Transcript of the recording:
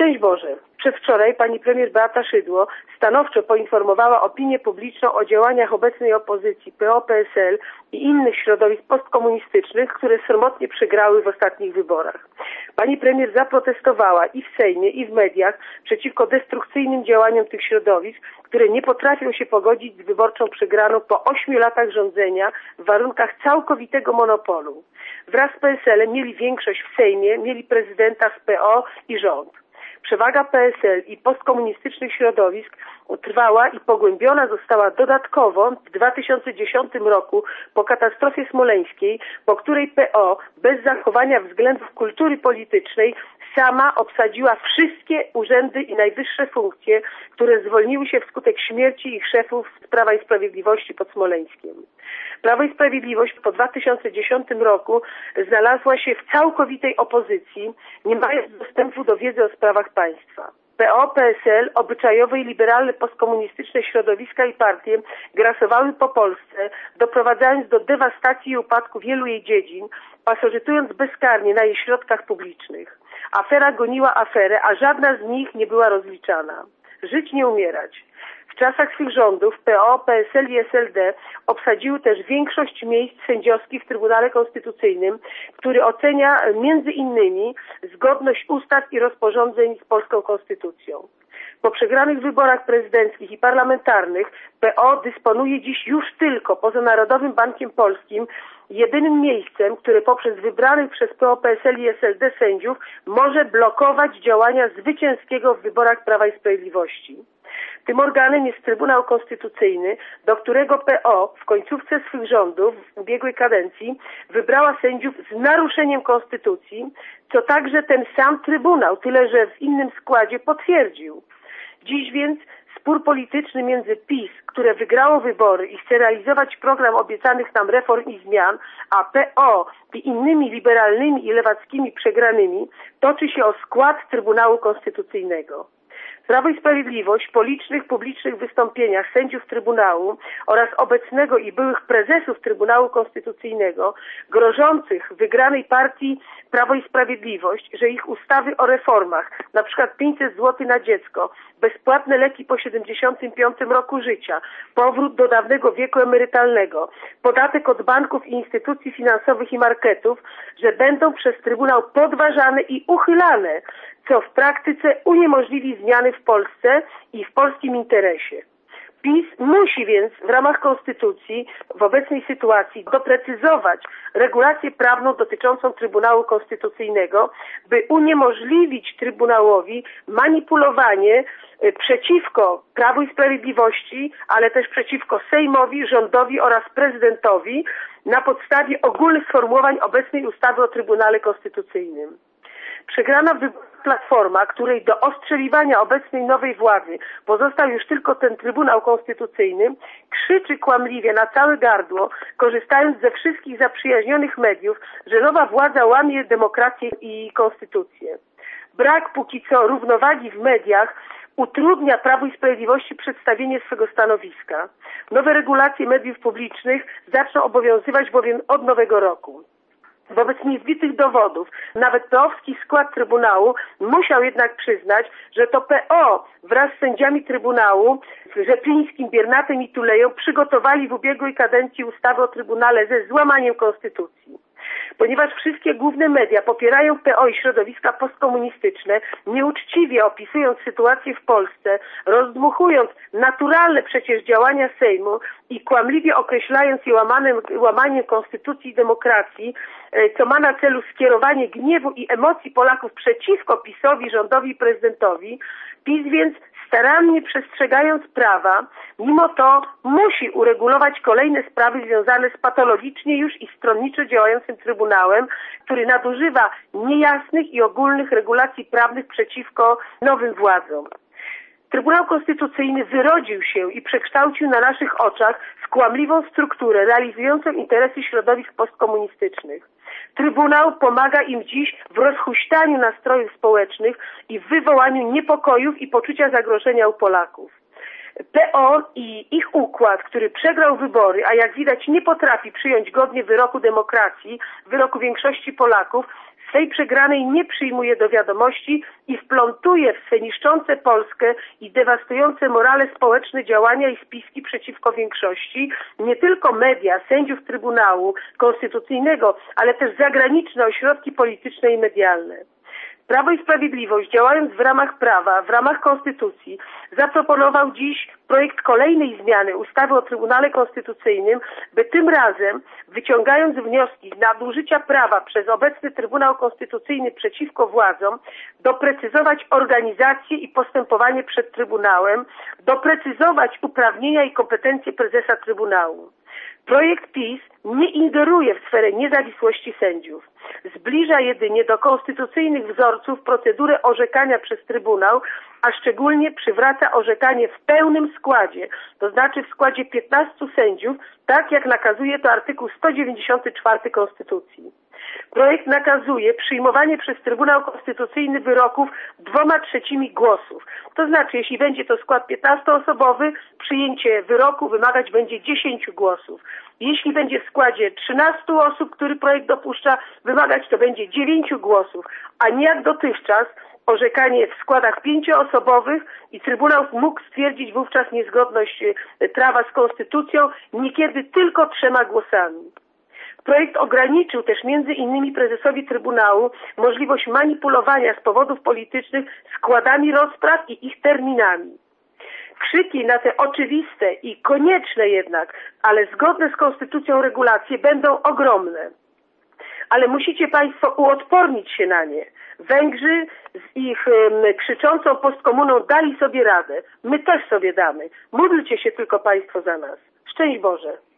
Szczęść Boże! Przedwczoraj pani premier Beata Szydło stanowczo poinformowała opinię publiczną o działaniach obecnej opozycji PO-PSL i innych środowisk postkomunistycznych, które sromotnie przegrały w ostatnich wyborach. Pani premier zaprotestowała i w Sejmie, i w mediach przeciwko destrukcyjnym działaniom tych środowisk, które nie potrafią się pogodzić z wyborczą przegraną po 8 latach rządzenia w warunkach całkowitego monopolu. Wraz z PSL-em mieli większość w Sejmie, mieli prezydenta z PO i rząd. Przewaga PSL i postkomunistycznych środowisk trwała i pogłębiona została dodatkowo w 2010 roku po katastrofie smoleńskiej, po której PO bez zachowania względów kultury politycznej sama obsadziła wszystkie urzędy i najwyższe funkcje, które zwolniły się wskutek śmierci ich szefów z Prawa i Sprawiedliwości pod Smoleńskiem. Prawo i Sprawiedliwość po 2010 roku znalazła się w całkowitej opozycji, nie mając dostępu do wiedzy o sprawach państwa. PO, PSL, obyczajowe i liberalne postkomunistyczne środowiska i partie grasowały po Polsce, doprowadzając do dewastacji i upadku wielu jej dziedzin, pasożytując bezkarnie na jej środkach publicznych. Afera goniła aferę, a żadna z nich nie była rozliczana. Żyć, nie umierać. W czasach swych rządów PO, PSL i SLD obsadziły też większość miejsc sędziowskich w Trybunale Konstytucyjnym, który ocenia między innymi zgodność ustaw i rozporządzeń z polską konstytucją. Po przegranych wyborach prezydenckich i parlamentarnych PO dysponuje dziś już tylko poza Narodowym Bankiem Polskim jedynym miejscem, które poprzez wybranych przez PO, PSL i SLD sędziów może blokować działania zwycięskiego w wyborach Prawa i Sprawiedliwości. Tym organem jest Trybunał Konstytucyjny, do którego PO w końcówce swych rządów w ubiegłej kadencji wybrała sędziów z naruszeniem konstytucji, co także ten sam Trybunał, tyle że w innym składzie, potwierdził. Dziś więc spór polityczny między PiS, które wygrało wybory i chce realizować program obiecanych nam reform i zmian, a PO i innymi liberalnymi i lewackimi przegranymi, toczy się o skład Trybunału Konstytucyjnego. Prawo i Sprawiedliwość po licznych publicznych wystąpieniach sędziów Trybunału oraz obecnego i byłych prezesów Trybunału Konstytucyjnego, grożących wygranej partii Prawo i Sprawiedliwość, że ich ustawy o reformach, np. 500 zł na dziecko, bezpłatne leki po 75 roku życia, powrót do dawnego wieku emerytalnego, podatek od banków i instytucji finansowych i marketów, że będą przez Trybunał podważane i uchylane, co w praktyce uniemożliwi zmiany w Polsce i w polskim interesie. PiS musi więc w ramach Konstytucji w obecnej sytuacji doprecyzować regulację prawną dotyczącą Trybunału Konstytucyjnego, by uniemożliwić Trybunałowi manipulowanie przeciwko Prawu i Sprawiedliwości, ale też przeciwko Sejmowi, rządowi oraz prezydentowi na podstawie ogólnych sformułowań obecnej ustawy o Trybunale Konstytucyjnym. Przegrana Platforma, której do ostrzeliwania obecnej nowej władzy pozostał już tylko ten Trybunał Konstytucyjny, krzyczy kłamliwie na całe gardło, korzystając ze wszystkich zaprzyjaźnionych mediów, że nowa władza łamie demokrację i konstytucję. Brak póki co równowagi w mediach utrudnia Prawu i Sprawiedliwości przedstawienie swego stanowiska. Nowe regulacje mediów publicznych zaczną obowiązywać bowiem od nowego roku. Wobec niezbitych dowodów nawet PO-wski skład Trybunału musiał jednak przyznać, że to PO wraz z sędziami Trybunału, Rzeplińskim, Biernatem i Tuleją przygotowali w ubiegłej kadencji ustawy o Trybunale ze złamaniem konstytucji. Ponieważ wszystkie główne media popierają PO i środowiska postkomunistyczne, nieuczciwie opisując sytuację w Polsce, rozdmuchując naturalne przecież działania Sejmu i kłamliwie określając je łamaniem konstytucji i demokracji, co ma na celu skierowanie gniewu i emocji Polaków przeciwko PiS-owi, rządowi i prezydentowi, PiS więc starannie przestrzegając prawa, mimo to musi uregulować kolejne sprawy związane z patologicznie już i stronniczo działającym Trybunałem, który nadużywa niejasnych i ogólnych regulacji prawnych przeciwko nowym władzom. Trybunał Konstytucyjny wyrodził się i przekształcił na naszych oczach w kłamliwą strukturę realizującą interesy środowisk postkomunistycznych. Trybunał pomaga im dziś w rozhuśtaniu nastrojów społecznych i w wywołaniu niepokojów i poczucia zagrożenia u Polaków. PO i ich układ, który przegrał wybory, a jak widać nie potrafi przyjąć godnie wyroku demokracji, wyroku większości Polaków, swej przegranej nie przyjmuje do wiadomości i wplątuje w swe niszczące Polskę i dewastujące morale społeczne działania i spiski przeciwko większości nie tylko media, sędziów Trybunału Konstytucyjnego, ale też zagraniczne ośrodki polityczne i medialne. Prawo i Sprawiedliwość, działając w ramach prawa, w ramach konstytucji, zaproponował dziś projekt kolejnej zmiany ustawy o Trybunale Konstytucyjnym, by tym razem, wyciągając wnioski z nadużycia prawa przez obecny Trybunał Konstytucyjny przeciwko władzom, doprecyzować organizację i postępowanie przed Trybunałem, doprecyzować uprawnienia i kompetencje prezesa Trybunału. Projekt PiS nie ingeruje w sferę niezawisłości sędziów. Zbliża jedynie do konstytucyjnych wzorców procedurę orzekania przez Trybunał, a szczególnie przywraca orzekanie w pełnym składzie, to znaczy w składzie 15 sędziów, tak jak nakazuje to artykuł 194 Konstytucji. Projekt nakazuje przyjmowanie przez Trybunał Konstytucyjny wyroków 2/3 głosów. To znaczy, jeśli będzie to skład 15-osobowy, przyjęcie wyroku wymagać będzie 10 głosów. Jeśli będzie w składzie 13 osób, który projekt dopuszcza, wymagać to będzie 9 głosów, a nie jak dotychczas orzekanie w składach 5-osobowych i Trybunał mógł stwierdzić wówczas niezgodność prawa z Konstytucją niekiedy tylko 3 głosami. Projekt ograniczył też między innymi prezesowi Trybunału możliwość manipulowania z powodów politycznych składami rozpraw i ich terminami. Krzyki na te oczywiste i konieczne jednak, ale zgodne z konstytucją regulacje będą ogromne. Ale musicie Państwo uodpornić się na nie. Węgrzy z ich krzyczącą postkomuną dali sobie radę. My też sobie damy. Módlcie się tylko Państwo za nas. Szczęść Boże.